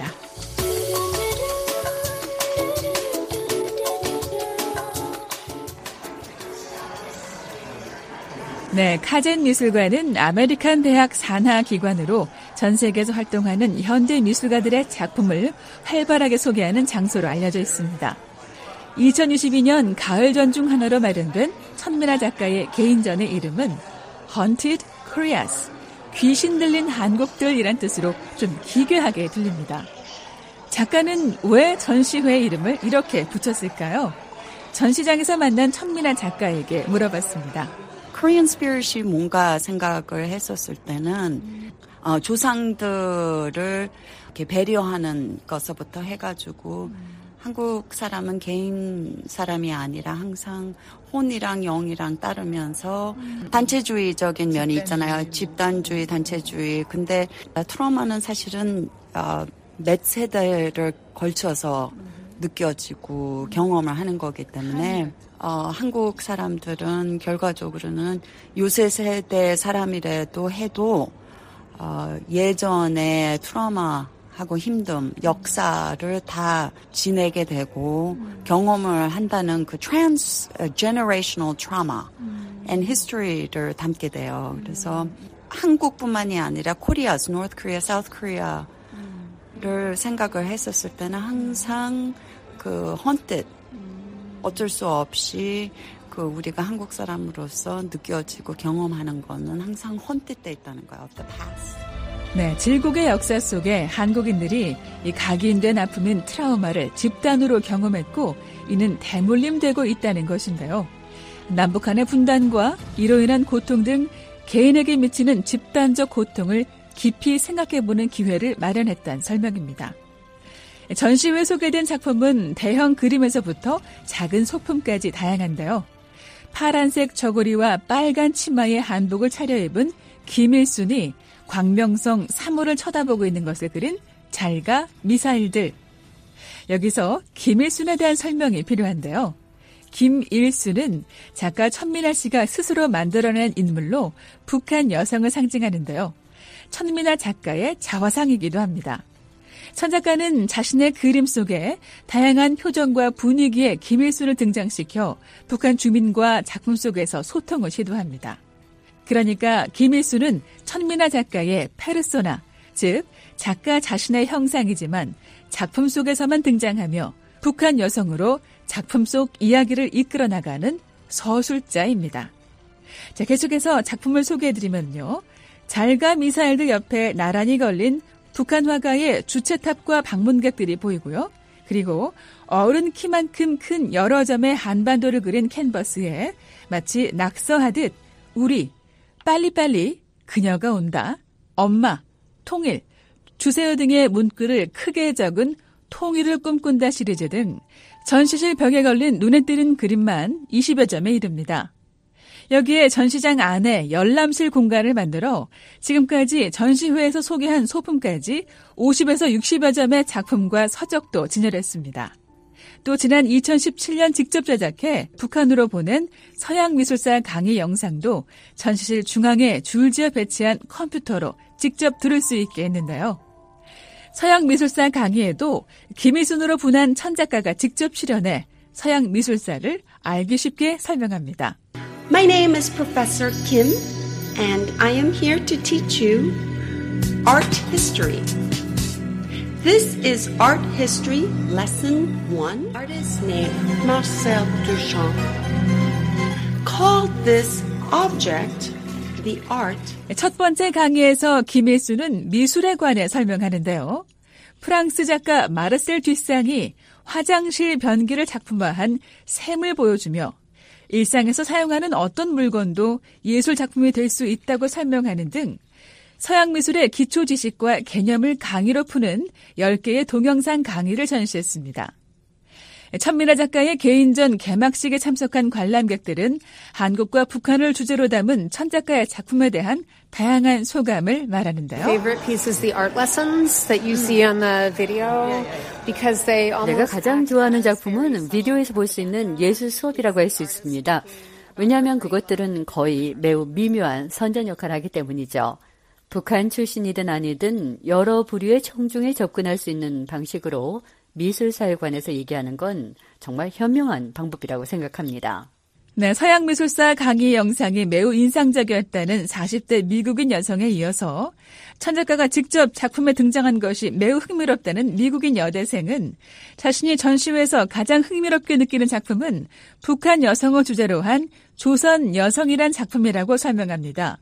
네, 카젠 미술관은 아메리칸 대학 산하 기관으로 전 세계에서 활동하는 현대 미술가들의 작품을 활발하게 소개하는 장소로 알려져 있습니다. 2022년 가을 전중 하나로 마련된 천미나 작가의 개인전의 이름은 Haunted Koreas, 귀신 들린 한국들이란 뜻으로 좀 기괴하게 들립니다. 작가는 왜 전시회 이름을 이렇게 붙였을까요? 전시장에서 만난 천미나 작가에게 물어봤습니다. Korean Spirit이 뭔가 생각을 했었을 때는 조상들을 이렇게 배려하는 것부터 해가지고 한국 사람은 개인 사람이 아니라 항상 혼이랑 영이랑 따르면서 단체주의적인 면이 있잖아요. 집단주의, 단체주의. 근데 트라우마는 사실은 몇 세대를 걸쳐서 느껴지고 경험을 하는 거기 때문에 한국 사람들은 결과적으로는 요새 세대 사람이라도 해도 예전에 트라우마하고 힘듦, 역사를 다 지내게 되고 경험을 한다는 그 transgenerational trauma and history를 담게 돼요. 그래서 한국뿐만이 아니라 코리아스, North Korea, South Korea를 생각을 했었을 때는 항상 그 haunted, 어쩔 수 없이 그 우리가 한국 사람으로서 느껴지고 경험하는 거는 항상 헌뜻돼 있다는 거예요. Of the past. 네, 질곡의 역사 속에 한국인들이 이 각인된 아픔인 트라우마를 집단으로 경험했고 이는 대물림되고 있다는 것인데요. 남북한의 분단과 이로 인한 고통 등 개인에게 미치는 집단적 고통을 깊이 생각해보는 기회를 마련했다는 설명입니다. 전시회에 소개된 작품은 대형 그림에서부터 작은 소품까지 다양한데요. 파란색 저고리와 빨간 치마에 한복을 차려입은 김일순이 광명성 3호를 쳐다보고 있는 것을 그린 잘가 미사일들. 여기서 김일순에 대한 설명이 필요한데요. 김일순은 작가 천미나 씨가 스스로 만들어낸 인물로 북한 여성을 상징하는데요. 천미나 작가의 자화상이기도 합니다. 천 작가는 자신의 그림 속에 다양한 표정과 분위기의 김일순을 등장시켜 북한 주민과 작품 속에서 소통을 시도합니다. 그러니까 김일순은 천미나 작가의 페르소나, 즉 작가 자신의 형상이지만 작품 속에서만 등장하며 북한 여성으로 작품 속 이야기를 이끌어 나가는 서술자입니다. 자, 계속해서 작품을 소개해드리면요. 잘가 미사일들 옆에 나란히 걸린 북한 화가의 주체탑과 방문객들이 보이고요. 그리고 어른 키만큼 큰 여러 점의 한반도를 그린 캔버스에 마치 낙서하듯 우리, 빨리빨리, 그녀가 온다, 엄마, 통일, 주세요 등의 문구를 크게 적은 통일을 꿈꾼다 시리즈 등 전시실 벽에 걸린 눈에 띄는 그림만 20여 점에 이릅니다. 여기에 전시장 안에 열람실 공간을 만들어 지금까지 전시회에서 소개한 소품까지 50에서 60여 점의 작품과 서적도 진열했습니다. 또 지난 2017년 직접 제작해 북한으로 보낸 서양미술사 강의 영상도 전시실 중앙에 줄지어 배치한 컴퓨터로 직접 들을 수 있게 했는데요. 서양미술사 강의에도 김일순으로 분한 천작가가 직접 출연해 서양미술사를 알기 쉽게 설명합니다. My name is Professor Kim, and I am here to teach you art history. This is Art History Lesson 1. Artist name Marcel Duchamp called this object the art. 첫 번째 강의에서 김일순은 미술에 관해 설명하는데요. 프랑스 작가 마르셀 듀상이 화장실 변기를 작품화한 샘을 보여주며 일상에서 사용하는 어떤 물건도 예술 작품이 될 수 있다고 설명하는 등 서양 미술의 기초 지식과 개념을 강의로 푸는 10개의 동영상 강의를 전시했습니다. 천민아 작가의 개인전 개막식에 참석한 관람객들은 한국과 북한을 주제로 담은 천 작가의 작품에 대한 다양한 소감을 말하는데요. Favorite piece is the art lessons that you see on the video because they almost 내가 가장 좋아하는 작품은 비디오에서 볼 수 있는 예술 수업이라고 할 수 있습니다. 왜냐하면 그것들은 거의 매우 미묘한 선전 역할을 하기 때문이죠. 북한 출신이든 아니든 여러 부류의 청중에 접근할 수 있는 방식으로 미술사에 관해서 얘기하는 건 정말 현명한 방법이라고 생각합니다. 네, 서양미술사 강의 영상이 매우 인상적이었다는 40대 미국인 여성에 이어서 천 작가가 직접 작품에 등장한 것이 매우 흥미롭다는 미국인 여대생은 자신이 전시회에서 가장 흥미롭게 느끼는 작품은 북한 여성을 주제로 한 조선 여성이란 작품이라고 설명합니다.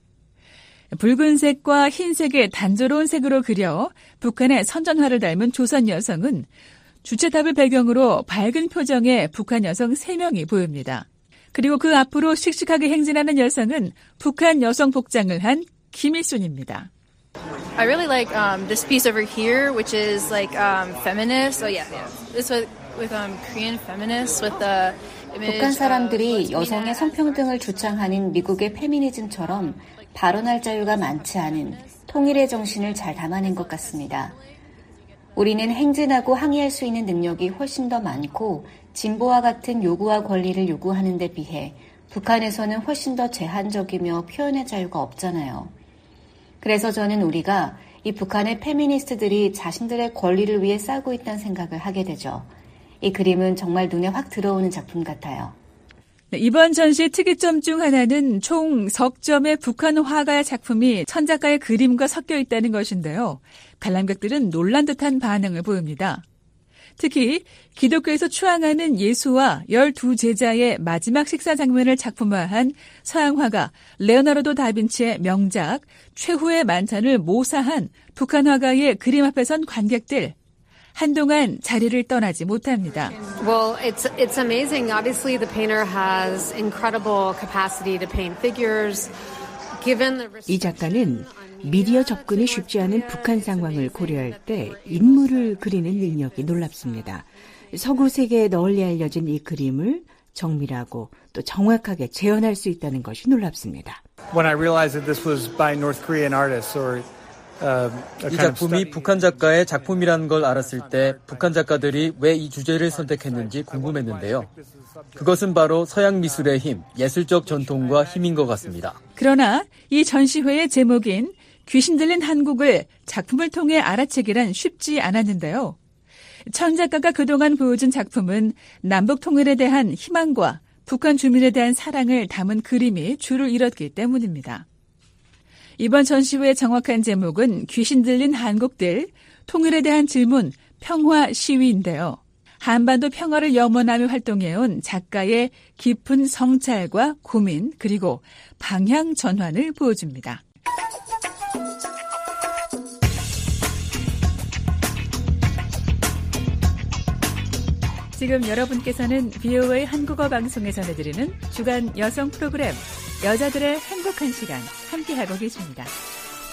붉은색과 흰색의 단조로운 색으로 그려 북한의 선전화를 닮은 조선 여성은 주체탑을 배경으로 밝은 표정의 북한 여성 3명이 보입니다. 그리고 그 앞으로 씩씩하게 행진하는 여성은 북한 여성 복장을 한 김일순입니다. I really like this piece over here, which is like feminist. So yeah. This with Korean feminists with the image. 북한 사람들이 여성의 성평등을 주창하는 미국의 페미니즘처럼 발언할 자유가 많지 않은 통일의 정신을 잘 담아낸 것 같습니다. 우리는 행진하고 항의할 수 있는 능력이 훨씬 더 많고 진보와 같은 요구와 권리를 요구하는 데 비해 북한에서는 훨씬 더 제한적이며 표현의 자유가 없잖아요. 그래서 저는 우리가 이 북한의 페미니스트들이 자신들의 권리를 위해 싸우고 있다는 생각을 하게 되죠. 이 그림은 정말 눈에 확 들어오는 작품 같아요. 이번 전시의 특이점 중 하나는 총 석 점의 북한 화가의 작품이 천 작가의 그림과 섞여 있다는 것인데요. 관람객들은 놀란 듯한 반응을 보입니다. 특히 기독교에서 추앙하는 예수와 12제자의 마지막 식사 장면을 작품화한 서양 화가 레오나르도 다빈치의 명작 최후의 만찬을 모사한 북한 화가의 그림 앞에 선 관객들. 한동안 자리를 떠나지 못합니다. Well, it's amazing. Obviously, the painter has incredible capacity to paint figures. 이 작가는 미디어 접근이 쉽지 않은 북한 상황을 고려할 때 인물을 그리는 능력이 놀랍습니다. 서구 세계에 널리 알려진 이 그림을 정밀하고 또 정확하게 재현할 수 있다는 것이 놀랍습니다. When I realized that this was by North Korean artists or 이 작품이 북한 작가의 작품이라는 걸 알았을 때 북한 작가들이 왜 이 주제를 선택했는지 궁금했는데요. 그것은 바로 서양 미술의 힘, 예술적 전통과 힘인 것 같습니다. 그러나 이 전시회의 제목인 귀신 들린 한국을 작품을 통해 알아채기란 쉽지 않았는데요. 천 작가가 그동안 보여준 작품은 남북 통일에 대한 희망과 북한 주민에 대한 사랑을 담은 그림이 주를 이뤘기 때문입니다. 이번 전시회의 정확한 제목은 귀신 들린 한국들, 통일에 대한 질문, 평화 시위인데요. 한반도 평화를 염원하며 활동해온 작가의 깊은 성찰과 고민 그리고 방향 전환을 보여줍니다. 지금 여러분께서는 VOA 한국어 방송에 전해드리는 주간 여성 프로그램 여자들의 행복한 시간 함께하고 계십니다.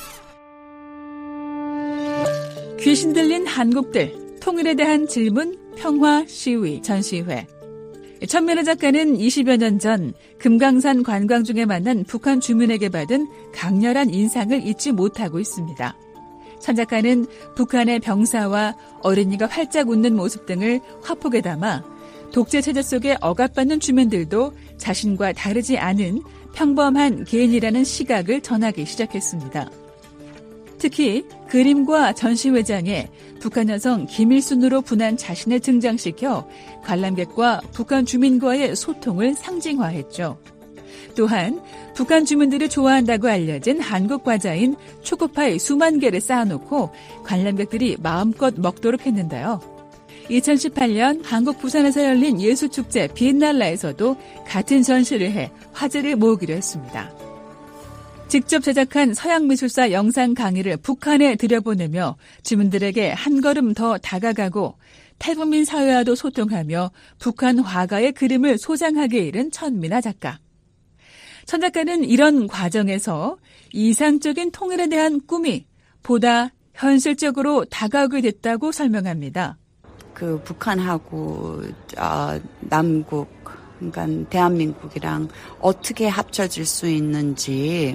귀신 들린 한국들, 통일에 대한 질문, 평화 시위 전시회. 천민아 작가는 20여 년 전 금강산 관광 중에 만난 북한 주민에게 받은 강렬한 인상을 잊지 못하고 있습니다. 천 작가는 북한의 병사와 어린이가 활짝 웃는 모습 등을 화폭에 담아 독재 체제 속에 억압받는 주민들도 자신과 다르지 않은 평범한 개인이라는 시각을 전하기 시작했습니다. 특히 그림과 전시회장에 북한 여성 김일순으로 분한 자신을 등장시켜 관람객과 북한 주민과의 소통을 상징화했죠. 또한 북한 주민들이 좋아한다고 알려진 한국 과자인 초코파이 수만 개를 쌓아놓고 관람객들이 마음껏 먹도록 했는데요. 2018년 한국 부산에서 열린 예술축제 비엔날레에서도 같은 전시를 해 화제를 모으기로 했습니다. 직접 제작한 서양미술사 영상 강의를 북한에 들여보내며 주민들에게 한 걸음 더 다가가고 탈북민 사회와도 소통하며 북한 화가의 그림을 소장하게 이른 천민아 작가. 천 작가는 이런 과정에서 이상적인 통일에 대한 꿈이 보다 현실적으로 다가오게 됐다고 설명합니다. 그 북한하고 남국, 그러니까 대한민국이랑 어떻게 합쳐질 수 있는지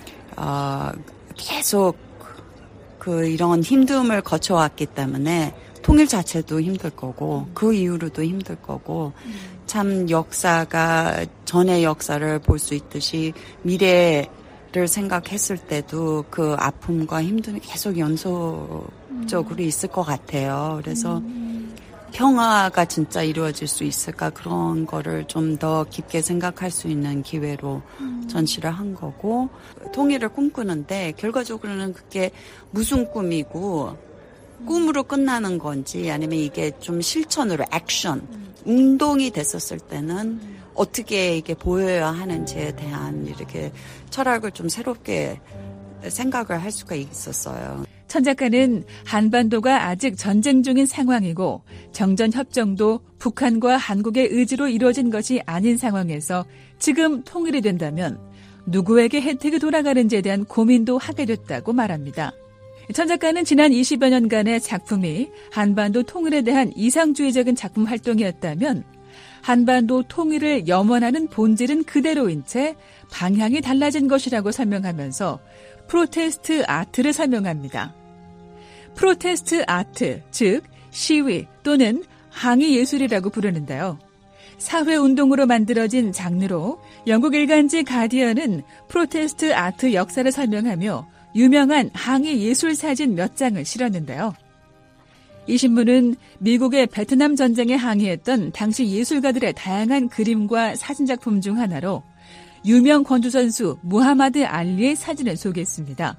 계속 이런 힘듦을 거쳐왔기 때문에 통일 자체도 힘들 거고 그 이후로도 힘들 거고 참 역사가 전의 역사를 볼 수 있듯이 미래를 생각했을 때도 그 아픔과 힘듦이 계속 연속적으로 있을 것 같아요. 그래서 평화가 진짜 이루어질 수 있을까 그런 거를 좀 더 깊게 생각할 수 있는 기회로 전시를 한 거고 통일을 꿈꾸는데 결과적으로는 그게 무슨 꿈이고 꿈으로 끝나는 건지 아니면 이게 좀 실천으로 액션, 운동이 됐었을 때는 어떻게 이게 보여야 하는지에 대한 이렇게 철학을 좀 새롭게 생각을 할 수가 있었어요. 천 작가는 한반도가 아직 전쟁 중인 상황이고 정전협정도 북한과 한국의 의지로 이루어진 것이 아닌 상황에서 지금 통일이 된다면 누구에게 혜택이 돌아가는지에 대한 고민도 하게 됐다고 말합니다. 천 작가는 지난 20여 년간의 작품이 한반도 통일에 대한 이상주의적인 작품 활동이었다면 한반도 통일을 염원하는 본질은 그대로인 채 방향이 달라진 것이라고 설명하면서 프로테스트 아트를 설명합니다. 프로테스트 아트, 즉 시위 또는 항의 예술이라고 부르는데요. 사회운동으로 만들어진 장르로 영국 일간지 가디언은 프로테스트 아트 역사를 설명하며 유명한 항의 예술 사진 몇 장을 실었는데요. 이 신문은 미국의 베트남 전쟁에 항의했던 당시 예술가들의 다양한 그림과 사진작품 중 하나로 유명 권투선수 무하마드 알리의 사진을 소개했습니다.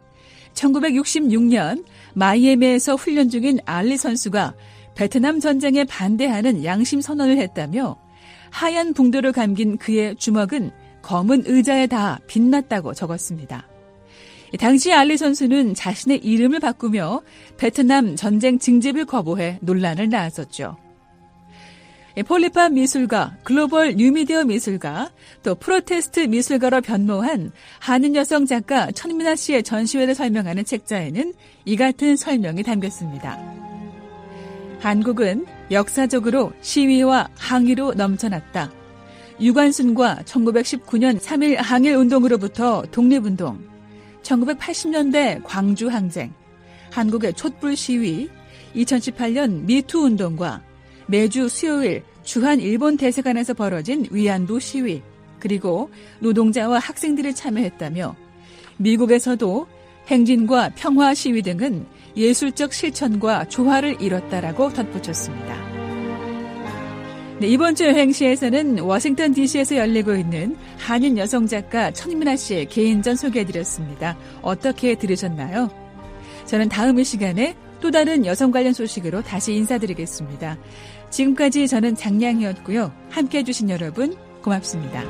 1966년 마이애미에서 훈련 중인 알리 선수가 베트남 전쟁에 반대하는 양심 선언을 했다며 하얀 붕도를 감긴 그의 주먹은 검은 의자에 닿아 빛났다고 적었습니다. 당시 알리 선수는 자신의 이름을 바꾸며 베트남 전쟁 징집을 거부해 논란을 낳았었죠. 폴리팝 미술가, 글로벌 뉴미디어 미술가, 또 프로테스트 미술가로 변모한 한인 여성 작가 천민아 씨의 전시회를 설명하는 책자에는 이 같은 설명이 담겼습니다. 한국은 역사적으로 시위와 항의로 넘쳐났다. 유관순과 1919년 3.1 항일운동으로부터 독립운동, 1980년대 광주항쟁, 한국의 촛불 시위, 2018년 미투운동과 매주 수요일 주한 일본 대사관에서 벌어진 위안부 시위, 그리고 노동자와 학생들이 참여했다며 미국에서도 행진과 평화 시위 등은 예술적 실천과 조화를 이뤘다라고 덧붙였습니다. 네, 이번 주 여행시에서는 워싱턴 DC에서 열리고 있는 한인 여성 작가 천민아 씨의 개인전 소개해드렸습니다. 어떻게 들으셨나요? 저는 다음 이 시간에 또 다른 여성 관련 소식으로 다시 인사드리겠습니다. 지금까지 저는 장량이었고요. 함께해 주신 여러분 고맙습니다.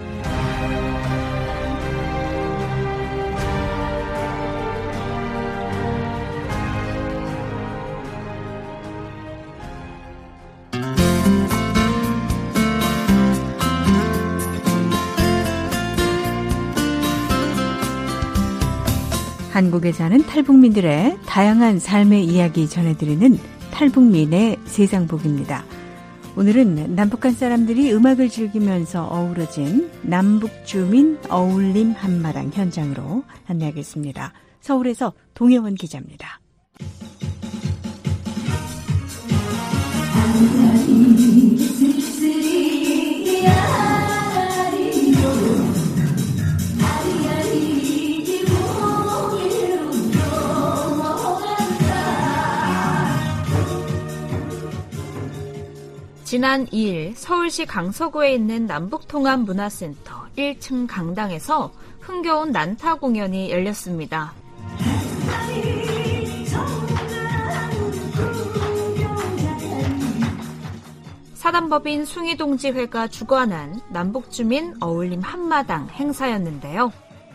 한국에 사는 탈북민들의 다양한 삶의 이야기 전해드리는 탈북민의 세상복입니다. 오늘은 남북한 사람들이 음악을 즐기면서 어우러진 남북주민 어울림 한마당 현장으로 안내하겠습니다. 서울에서 동혜원 기자입니다. 지난 2일 서울시 강서구에 있는 남북통합문화센터 1층 강당에서 흥겨운 난타 공연이 열렸습니다. 사단법인 숭이동지회가 주관한 남북주민 어울림 한마당 행사였는데요.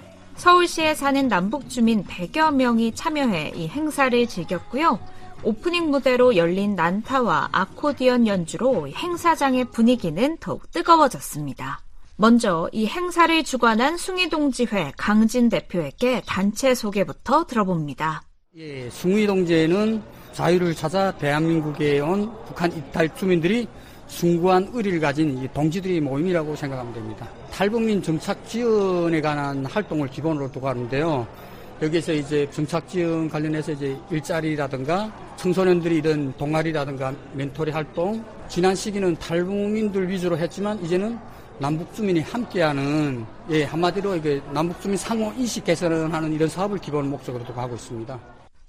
서울시에 사는 남북주민 100여 명이 참여해 이 행사를 즐겼고요. 오프닝 무대로 열린 난타와 아코디언 연주로 행사장의 분위기는 더욱 뜨거워졌습니다. 먼저 이 행사를 주관한 숭이동지회 강진 대표에게 단체 소개부터 들어봅니다. 예, 숭이동지회는 자유를 찾아 대한민국에 온 북한 이탈 주민들이 숭고한 의리를 가진 동지들의 모임이라고 생각하면 됩니다. 탈북민 정착 지원에 관한 활동을 기본으로 두고 하는데요. 여기서 이제 정착 지원 관련해서 이제 일자리라든가 청소년들이 이런 동아리라든가 멘토리 활동, 지난 시기는 탈북민들 위주로 했지만 이제는 남북주민이 함께하는, 한마디로 이게 남북주민 상호 인식 개선하는 이런 사업을 기본 목적으로 두고 하고 있습니다.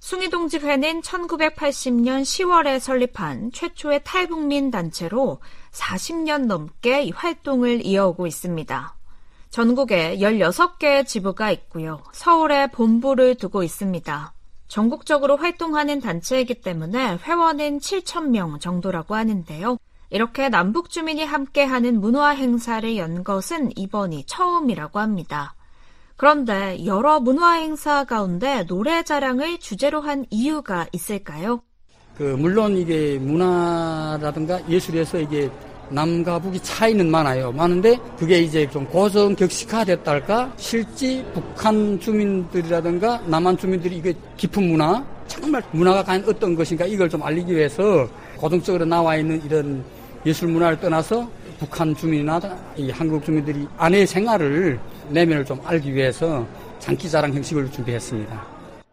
숭이동지회는 1980년 10월에 설립한 최초의 탈북민 단체로 40년 넘게 이 활동을 이어오고 있습니다. 전국에 16개의 지부가 있고요. 서울에 본부를 두고 있습니다. 전국적으로 활동하는 단체이기 때문에 회원은 7,000명 정도라고 하는데요. 이렇게 남북주민이 함께하는 문화 행사를 연 것은 이번이 처음이라고 합니다. 그런데 여러 문화 행사 가운데 노래자랑을 주제로 한 이유가 있을까요? 물론 이게 문화라든가 예술에서 이게 남과 북이 차이는 많은데 그게 이제 좀 고성격식화됐달까? 실제 북한 주민들이라든가 남한 주민들이 이게 깊은 문화, 정말 문화가 과연 어떤 것인가 이걸 좀 알리기 위해서 고등적으로 나와 있는 이런 예술 문화를 떠나서 북한 주민이나 이 한국 주민들이 안의 생활을 내면을 좀 알기 위해서 장기자랑 형식을 준비했습니다.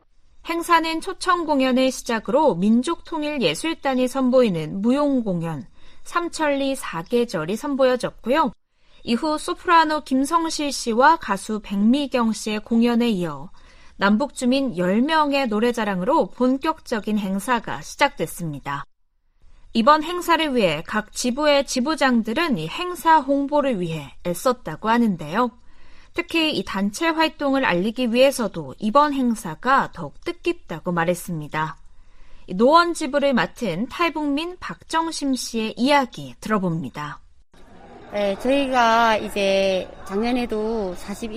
행사는 초청 공연을 시작으로 민족통일예술단이 선보이는 무용공연, 삼천리 사계절이 선보여졌고요. 이후 소프라노 김성실 씨와 가수 백미경 씨의 공연에 이어 남북주민 10명의 노래자랑으로 본격적인 행사가 시작됐습니다. 이번 행사를 위해 각 지부의 지부장들은 이 행사 홍보를 위해 애썼다고 하는데요. 특히 이 단체 활동을 알리기 위해서도 이번 행사가 더욱 뜻깊다고 말했습니다. 노원 지부를 맡은 탈북민 박정심 씨의 이야기 들어봅니다. 네, 저희가 이제 작년에도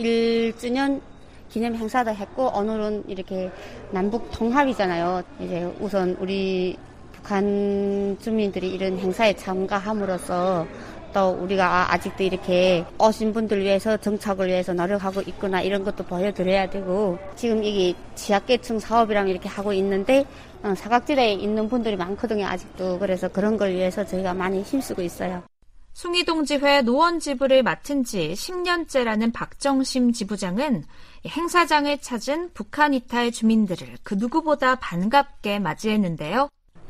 41주년 기념 행사도 했고 오늘은 이렇게 남북 통합이잖아요. 이제 우선 우리 북한 주민들이 이런 행사에 참가함으로써 또 우리가 아직도 이렇게 오신 분들 위해서 정착을 위해서 노력하고 있구나 이런 것도 보여드려야 되고 지금 이게 지하계층 사업이랑 이렇게 하고 있는데 사각지대에 있는 분들이 많거든요 아직도. 그래서 그런 걸 위해서 저희가 많이 힘쓰고 있어요. 숭이동지회 노원 지부를 맡은 지 10년째라는 박정심 지부장은 행사장을 찾은 북한 이탈 주민들을 그 누구보다 반갑게 맞이했는데요.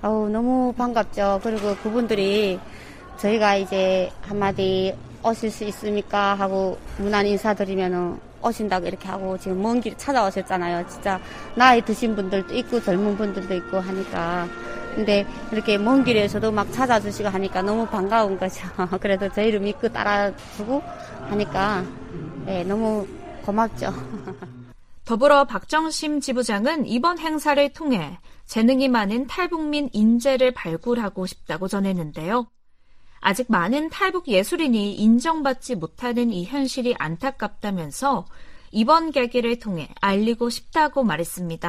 너무 반갑죠. 그리고 그분들이 저희가 이제 한마디 오실 수 있습니까 하고 문안 인사드리면은 오신다고 이렇게 하고 지금 먼 길 찾아오셨잖아요. 진짜 나이 드신 분들도 있고 젊은 분들도 있고 하니까. 근데 이렇게 먼 길에서도 막 찾아주시고 하니까 너무 반가운 거죠. 그래도 저희를 믿고 따라주고 하니까 너무 고맙죠. 더불어 박정심 지부장은 이번 행사를 통해 재능이 많은 탈북민 인재를 발굴하고 싶다고 전했는데요. 아직 많은 탈북 예술인이 인정받지 못하는 이 현실이 안타깝다면서 이번 계기를 통해 알리고 싶다고 말했습니다.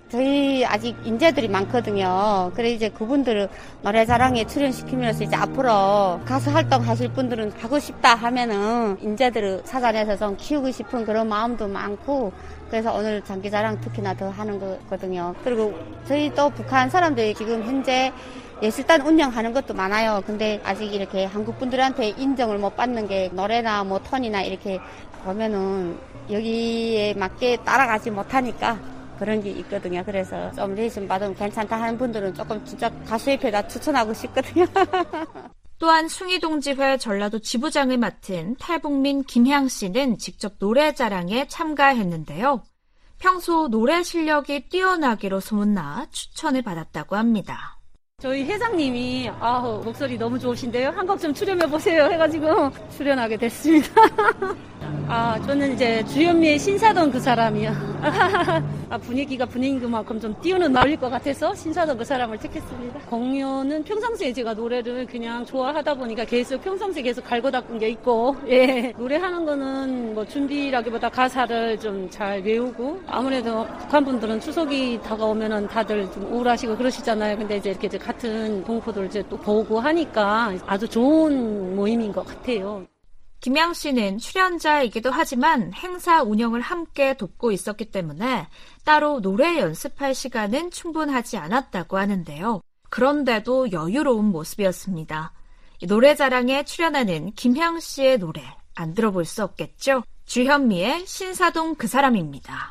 저희 아직 인재들이 많거든요. 그래 이제 그분들을 노래자랑에 출연시키면서 이제 앞으로 가수 활동하실 분들은 하고 싶다 하면은 인재들을 찾아내서 좀 키우고 싶은 그런 마음도 많고, 그래서 오늘 장기자랑 특히나 더 하는 거거든요. 그리고 저희 또 북한 사람들이 지금 현재 예술단 운영하는 것도 많아요. 근데 아직 이렇게 한국 분들한테 인정을 못 받는 게 노래나 뭐 톤이나 이렇게 보면은 여기에 맞게 따라가지 못하니까 그런 게 있거든요. 그래서 좀 레슨 받으면 괜찮다 하는 분들은 조금 진짜 가수협회에다 추천하고 싶거든요. 또한 숭이동지회 전라도 지부장을 맡은 탈북민 김향 씨는 직접 노래자랑에 참가했는데요. 평소 노래 실력이 뛰어나기로 소문나 추천을 받았다고 합니다. 저희 회장님이 목소리 너무 좋으신데요. 한 곡 좀 출연해보세요 해가지고 출연하게 됐습니다. 저는 이제 주현미의 신사동 그 사람이요. 분위기가 분위기인 그만큼 좀 띄우는 마을일 것 같아서 신사동 그 사람을 택했습니다. 공연은 평상시에 제가 노래를 그냥 좋아하다 보니까 계속 평상시에 계속 갈고 닦은 게 있고, 예. 노래하는 거는 뭐 준비라기보다 가사를 좀 잘 외우고, 아무래도 북한 분들은 추석이 다가오면은 다들 좀 우울하시고 그러시잖아요. 근데 이제 이렇게 같은 동포들 이제 또 보고 하니까 아주 좋은 모임인 것 같아요. 김양 씨는 출연자이기도 하지만 행사 운영을 함께 돕고 있었기 때문에 따로 노래 연습할 시간은 충분하지 않았다고 하는데요. 그런데도 여유로운 모습이었습니다. 노래자랑에 출연하는 김양 씨의 노래 안 들어볼 수 없겠죠? 주현미의 신사동 그 사람입니다.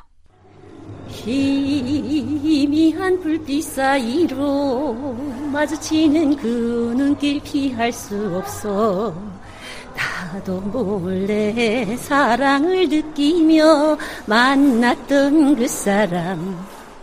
희미한 불빛 사이로 마주치는 그 눈길 피할 수 없어. 나도 몰래 사랑을 느끼며 만났던 그 사람.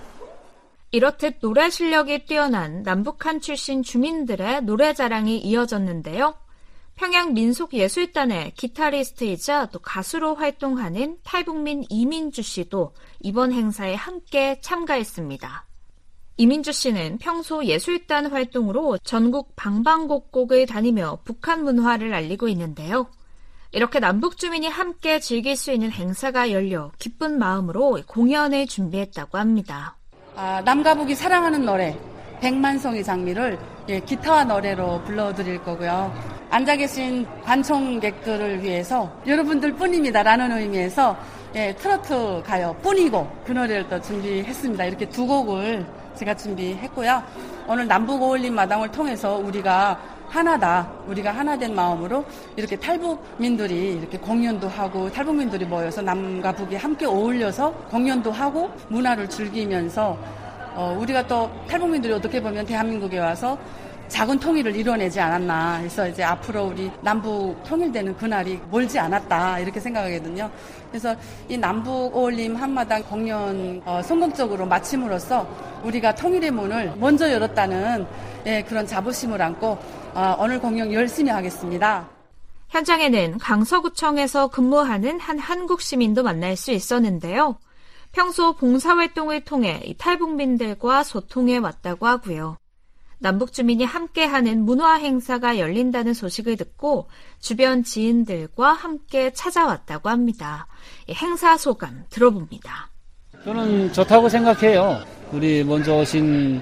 이렇듯 노래 실력이 뛰어난 남북한 출신 주민들의 노래자랑이 이어졌는데요. 평양 민속예술단의 기타리스트이자 또 가수로 활동하는 탈북민 이민주 씨도 이번 행사에 함께 참가했습니다. 이민주 씨는 평소 예술단 활동으로 전국 방방곡곡을 다니며 북한 문화를 알리고 있는데요. 이렇게 남북 주민이 함께 즐길 수 있는 행사가 열려 기쁜 마음으로 공연을 준비했다고 합니다. 남과 북이 사랑하는 노래 백만송이 장미를 기타와 노래로 불러드릴 거고요. 앉아 계신 관청객들을 위해서 여러분들 뿐입니다라는 의미에서 트로트 가요 뿐이고 그 노래를 또 준비했습니다. 이렇게 두 곡을 제가 준비했고요. 오늘 남북어울림 마당을 통해서 우리가 하나다, 우리가 하나된 마음으로 이렇게 탈북민들이 이렇게 공연도 하고 탈북민들이 모여서 남과 북이 함께 어울려서 공연도 하고 문화를 즐기면서 우리가 또 탈북민들이 어떻게 보면 대한민국에 와서 작은 통일을 이뤄내지 않았나. 그래서 이제 앞으로 우리 남북 통일되는 그날이 멀지 않았다. 이렇게 생각하거든요. 그래서 이 남북 어울림 한마당 공연 성공적으로 마침으로써 우리가 통일의 문을 먼저 열었다는 그런 자부심을 안고 오늘 공연 열심히 하겠습니다. 현장에는 강서구청에서 근무하는 한 한국 시민도 만날 수 있었는데요. 평소 봉사활동을 통해 탈북민들과 소통해 왔다고 하고요. 남북 주민이 함께하는 문화 행사가 열린다는 소식을 듣고 주변 지인들과 함께 찾아왔다고 합니다. 행사 소감 들어봅니다. 저는 좋다고 생각해요. 우리 먼저 오신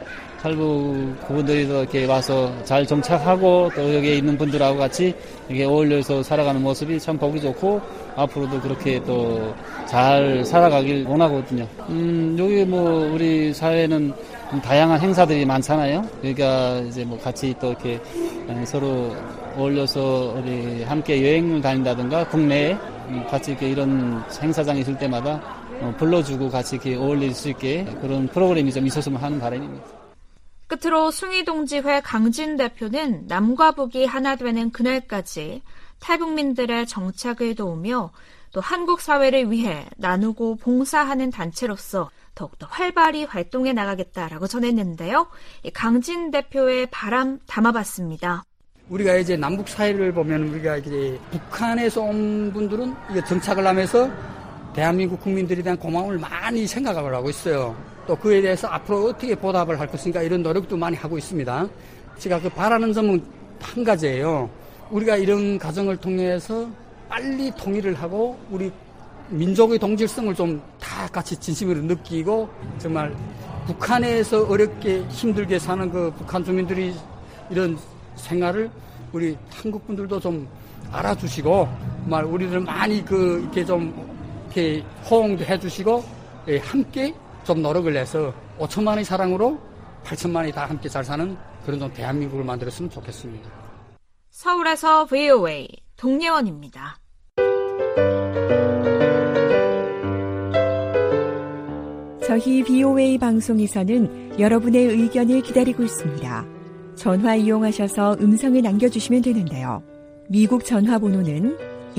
탈북 그분들이 이렇게 와서 잘 정착하고 또 여기에 있는 분들하고 같이 이렇게 어울려서 살아가는 모습이 참 보기 좋고 앞으로도 그렇게 또 잘 살아가길 원하거든요. 여기 뭐 우리 사회는 다양한 행사들이 많잖아요. 그러니까 이제 뭐 같이 또 이렇게 서로 어울려서 우리 함께 여행을 다닌다든가 국내에 같이 이렇게 이런 행사장이 있을 때마다 불러주고 같이 이렇게 어울릴 수 있게 그런 프로그램이 좀 있었으면 하는 바람입니다. 끝으로 숭이동지회 강진 대표는 남과 북이 하나 되는 그날까지 탈북민들의 정착을 도우며 또 한국 사회를 위해 나누고 봉사하는 단체로서 더욱더 활발히 활동해 나가겠다라고 전했는데요. 강진 대표의 바람 담아봤습니다. 우리가 이제 남북 사이를 보면 우리가 이제 북한에서 온 분들은 이게 정착을 하면서 대한민국 국민들에 대한 고마움을 많이 생각을 하고 있어요. 또 그에 대해서 앞으로 어떻게 보답을 할 것인가 이런 노력도 많이 하고 있습니다. 제가 그 바라는 점은 한 가지예요. 우리가 이런 과정을 통해서 빨리 통일을 하고 우리 민족의 동질성을 좀 다 같이 진심으로 느끼고 정말 북한에서 어렵게 힘들게 사는 그 북한 주민들이 이런 생활을 우리 한국 분들도 좀 알아주시고, 정말 우리들 많이 이렇게 좀 이렇게 호응도 해주시고, 함께 좀 노력을 해서 5천만의 사랑으로 8천만이 다 함께 잘 사는 그런 좀 대한민국을 만들었으면 좋겠습니다. 서울에서 VOA 동예원입니다. 저희 VOA 방송에서는 여러분의 의견을 기다리고 있습니다. 전화 이용하셔서 음성을 남겨주시면 되는데요. 미국 전화번호는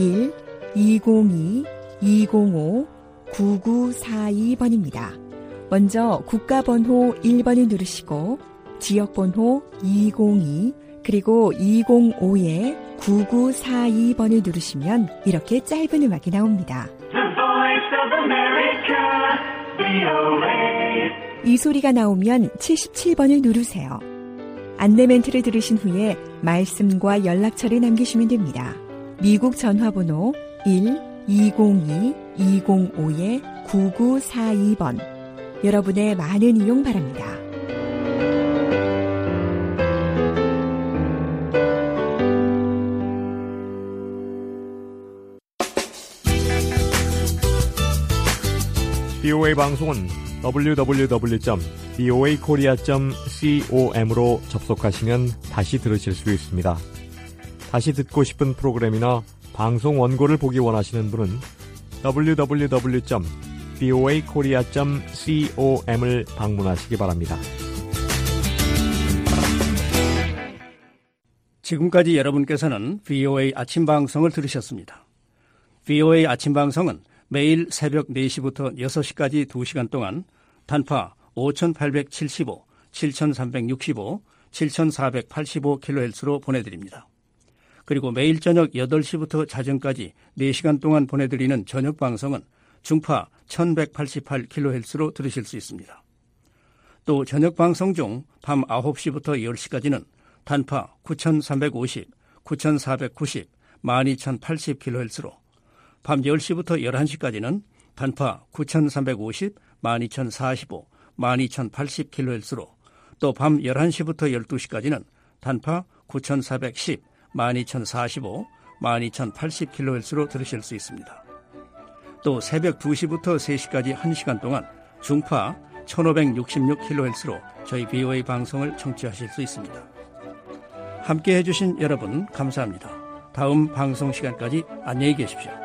1-202-205-9942번입니다. 먼저 국가번호 1번을 누르시고 지역번호 202 그리고 205-9942번을 누르시면 이렇게 짧은 음악이 나옵니다. 이 소리가 나오면 77번을 누르세요. 안내 멘트를 들으신 후에 말씀과 연락처를 남기시면 됩니다. 미국 전화번호 1-202-205-9942번. 여러분의 많은 이용 바랍니다. VOA 방송은 www.voakorea.com으로 접속하시면 다시 들으실 수 있습니다. 다시 듣고 싶은 프로그램이나 방송 원고를 보기 원하시는 분은 www.voakorea.com을 방문하시기 바랍니다. 지금까지 여러분께서는 VOA 아침 방송을 들으셨습니다. VOA 아침 방송은 매일 새벽 4시부터 6시까지 2시간 동안 단파 5875, 7365, 7485kHz로 보내드립니다. 그리고 매일 저녁 8시부터 자정까지 4시간 동안 보내드리는 저녁 방송은 중파 1188kHz로 들으실 수 있습니다. 또 저녁 방송 중 밤 9시부터 10시까지는 단파 9350, 9490, 12080kHz로 밤 10시부터 11시까지는 단파 9350, 12045, 12080kHz로 또 밤 11시부터 12시까지는 단파 9410, 12045, 12080kHz로 들으실 수 있습니다. 또 새벽 2시부터 3시까지 1시간 동안 중파 1566kHz로 저희 VOA 방송을 청취하실 수 있습니다. 함께해 주신 여러분 감사합니다. 다음 방송 시간까지 안녕히 계십시오.